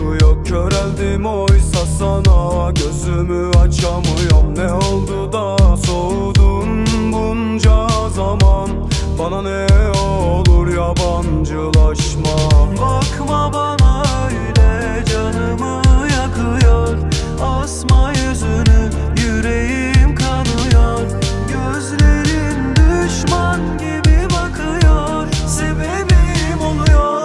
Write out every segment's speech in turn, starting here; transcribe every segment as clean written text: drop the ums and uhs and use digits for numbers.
yakıyor. Köreldim oysa sana, gözümü açamıyorum. Ne oldu da soğudun bunca zaman? Bana ne olur yabancılaşma. Bakma bana öyle, canımı yakıyor. Asma yüzünü, yüreğim kanıyor. Gözlerin düşman gibi bakıyor, sebebim oluyor.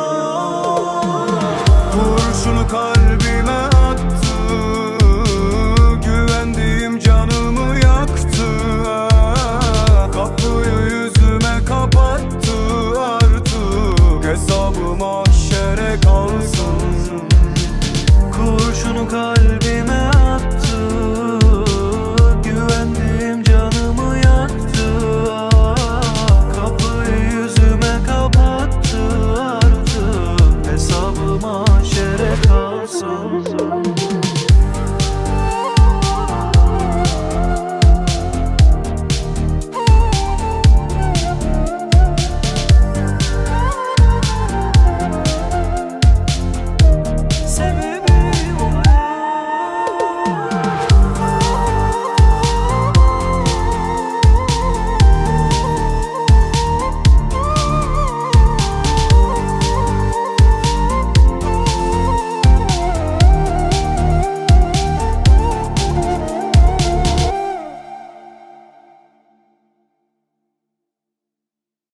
Kurşunu kalbime attı, güvendiğim canımı yaktı. Kapıyı yüzüme kapattı, artık hesabı mahşere kalsın. Kurşunu kalbime attı, güvendiğim canımı yaktı. Kapıyı yüzüme kapattı, artık hesabı mahşere kalsın.